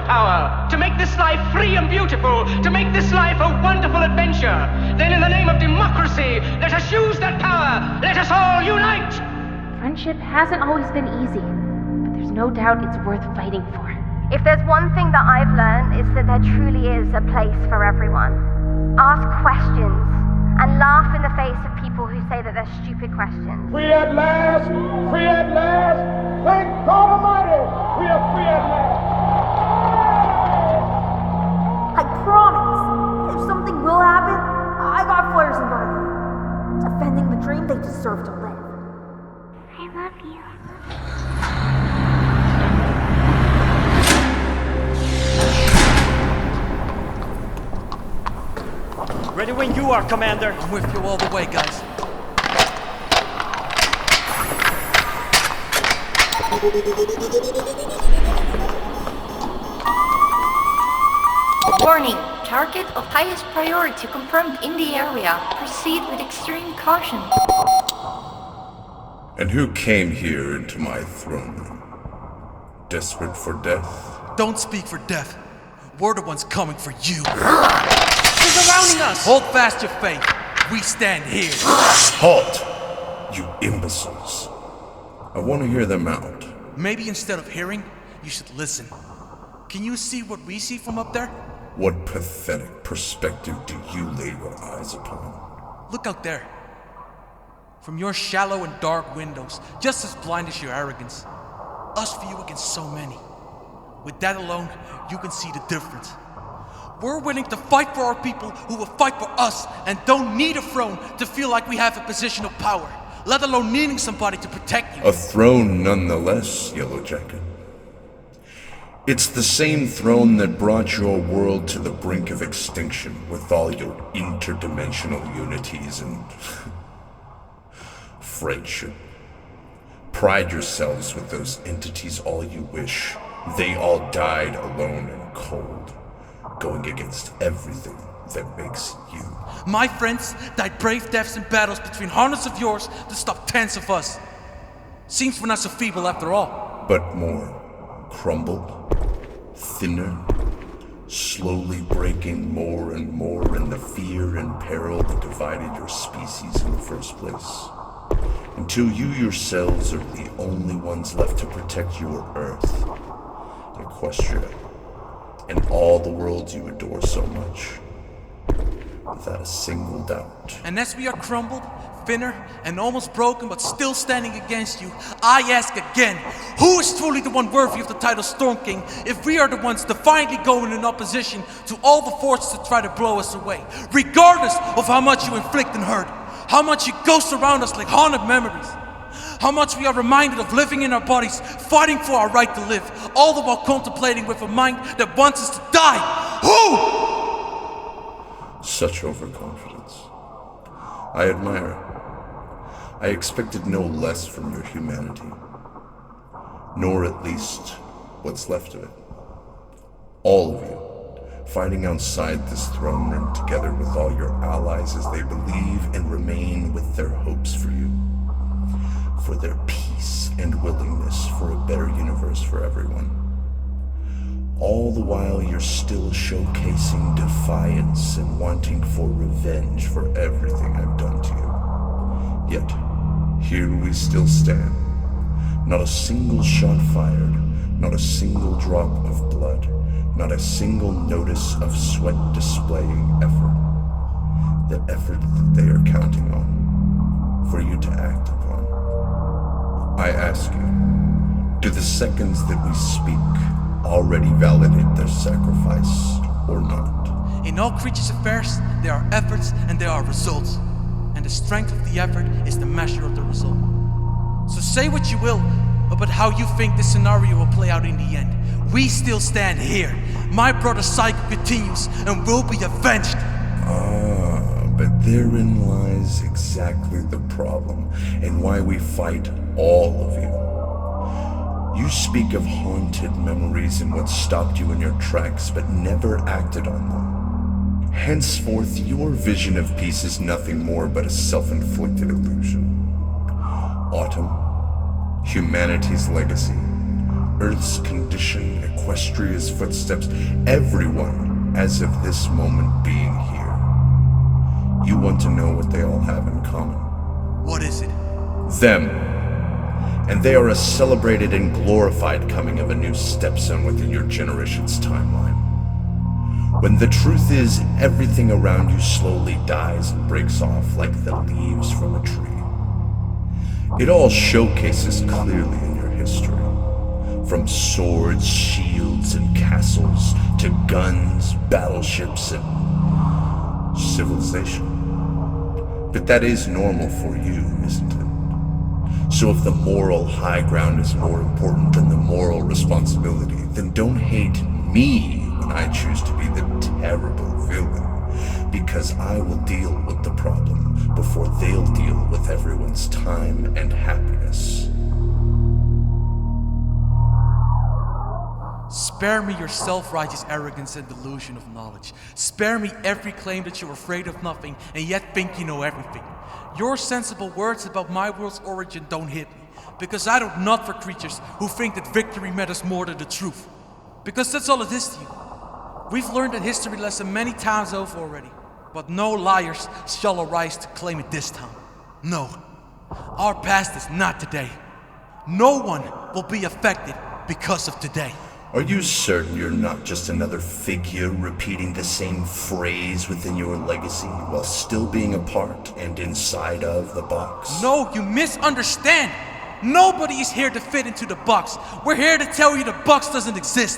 the power to make this life free and beautiful, to make this life a wonderful adventure, then in the name of democracy, let us use that power. Let us all unite. Friendship hasn't always been easy, but there's no doubt it's worth fighting for. If there's one thing that I've learned, it's that there truly is a place for everyone. Ask questions and laugh in the face of people who say that they're stupid questions. Free at last! Free at last! Thank God Almighty! We are free at last! I promise, if something will happen, I got flares in front of them. Defending the dream they deserve to live. I love you. Ready when you are, Commander. I'm with you all the way, guys. Warning! Target of highest priority confirmed in the area. Proceed with extreme caution. And who came here into my throne room? Desperate for death? Don't speak for death. We're the ones coming for you. They're surrounding us! Hold fast your faith. We stand here. Halt! You imbeciles. I want to hear them out. Maybe instead of hearing, you should listen. Can you see what we see from up there? What pathetic perspective do you lay your eyes upon? Look out there. From your shallow and dark windows, just as blind as your arrogance. Us view against so many. With that alone, you can see the difference. We're willing to fight for our people who will fight for us and don't need a throne to feel like we have a position of power, let alone needing somebody to protect you. A throne nonetheless, Yellow Jacket. It's the same throne that brought your world to the brink of extinction with all your interdimensional unities and friendship. Pride yourselves with those entities all you wish. They all died alone and cold, going against everything that makes you. My friends died brave deaths in battles between hundreds of yours to stop tens of us. Seems we're not so feeble after all. But more crumbled, thinner, slowly breaking more and more in the fear and peril that divided your species in the first place. Until you yourselves are the only ones left to protect your Earth, Equestria, and all the worlds you adore so much, without a single doubt. And as we are crumbled, thinner, and almost broken, but still standing against you, I ask again, who is truly the one worthy of the title Storm King if we are the ones defiantly going in opposition to all the forces that try to blow us away, regardless of how much you inflict and hurt, how much you ghost around us like haunted memories, how much we are reminded of living in our bodies, fighting for our right to live, all the while contemplating with a mind that wants us to die. Who? Such overconfidence. I admire it. I expected no less from your humanity, nor at least what's left of it. All of you, fighting outside this throne room together with all your allies as they believe and remain with their hopes for you, for their peace and willingness for a better universe for everyone. All the while you're still showcasing defiance and wanting for revenge for everything I've done to you. Yet, here we still stand. Not a single shot fired, not a single drop of blood, not a single notice of sweat displaying effort. The effort that they are counting on, for you to act upon. I ask you, do the seconds that we speak already validate their sacrifice or not? In all creatures' affairs, there are efforts and there are results. And the strength of the effort is the measure of the result. So say what you will about how you think this scenario will play out in the end. We still stand here. My brother's cycle continues and will be avenged. But therein lies exactly the problem and why we fight all of you. You speak of haunted memories and what stopped you in your tracks but never acted on them. Henceforth, your vision of peace is nothing more but a self-inflicted illusion. Autumn, humanity's legacy, Earth's condition, Equestria's footsteps, everyone as of this moment being here. You want to know what they all have in common? What is it? Them. And they are a celebrated and glorified coming of a new stepson within your generation's timeline. When the truth is, everything around you slowly dies and breaks off like the leaves from a tree. It all showcases clearly in your history. From swords, shields, and castles, to guns, battleships, and civilization. But that is normal for you, isn't it? So if the moral high ground is more important than the moral responsibility, then don't hate me when I choose to be the terrible villain, because I will deal with the problem before they'll deal with everyone's time and happiness. Spare me your self-righteous arrogance and delusion of knowledge. Spare me every claim that you're afraid of nothing and yet think you know everything. Your sensible words about my world's origin don't hit me, because I don't nut for creatures who think that victory matters more than the truth. Because that's all it is to you. We've learned that history lesson many times over already, but no liars shall arise to claim it this time. No, our past is not today. No one will be affected because of today. Are you certain you're not just another figure repeating the same phrase within your legacy while still being a part and inside of the box? No, you misunderstand. Nobody is here to fit into the box. We're here to tell you the box doesn't exist.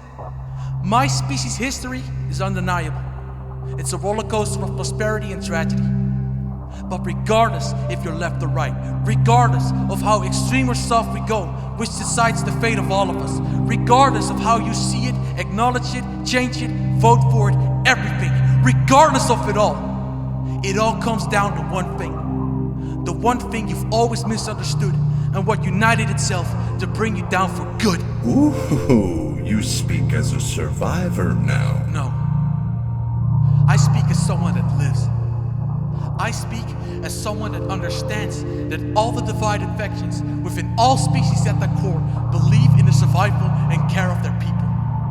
My species' history is undeniable. It's a roller coaster of prosperity and tragedy. But regardless if you're left or right, regardless of how extreme or soft we go, which decides the fate of all of us, regardless of how you see it, acknowledge it, change it, vote for it, everything, regardless of it all comes down to one thing. The one thing you've always misunderstood and what united itself to bring you down for good. Ooh, you speak as a survivor now. No. I speak as someone that lives. I speak as someone that understands that all the divided factions within all species at their core believe in the survival and care of their people.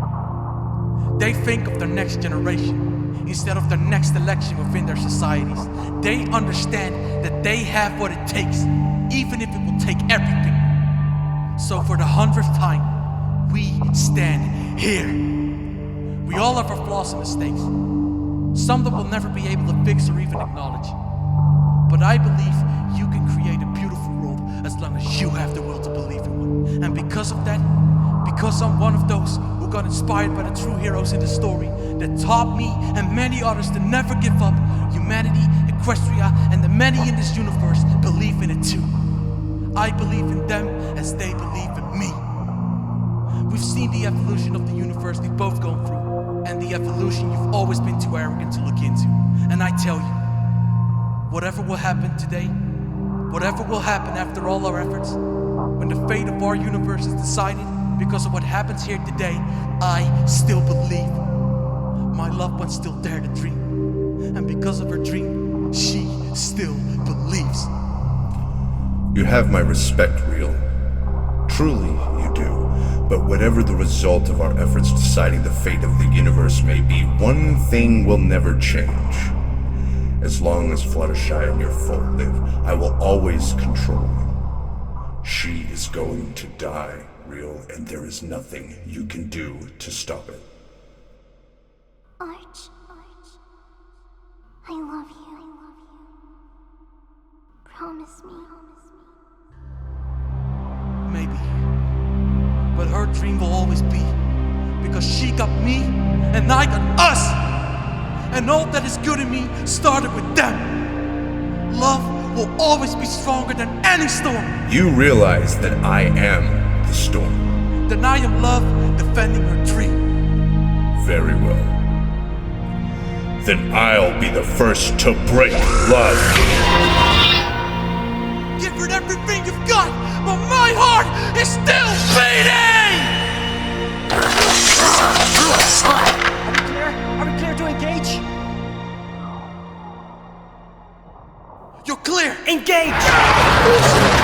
They think of their next generation instead of their next election within their societies. They understand that they have what it takes, even if it will take everything. So for the 100th time, we stand here. We all have our flaws and mistakes. Some that we'll never be able to fix or even acknowledge. But I believe you can create a beautiful world as long as you have the will to believe in one. And because of that, because I'm one of those who got inspired by the true heroes in the story that taught me and many others to never give up, humanity, Equestria, and the many in this universe believe in it too. I believe in them as they believe in me. We've seen the evolution of the universe we've both gone through, and the evolution you've always been too arrogant to look into. And I tell you, whatever will happen today, whatever will happen after all our efforts, when the fate of our universe is decided because of what happens here today, I still believe. My loved one still dared to dream. And because of her dream, she still believes. You have my respect, Real. Truly, you do. But whatever the result of our efforts deciding the fate of the universe may be, one thing will never change. As long as Fluttershy and your folk live, I will always control you. She is going to die, Real, and there is nothing you can do to stop it. Arch, I love you. Promise me. Maybe. But her dream will always be, because she got me and I got us. And all that is good in me started with them. Love will always be stronger than any storm. You realize that I am the storm. Then I am love defending her dream. Very well. Then I'll be the first to break love. Give it everything you've got, but my heart is still beating! Are we clear to engage? You're clear! Engage!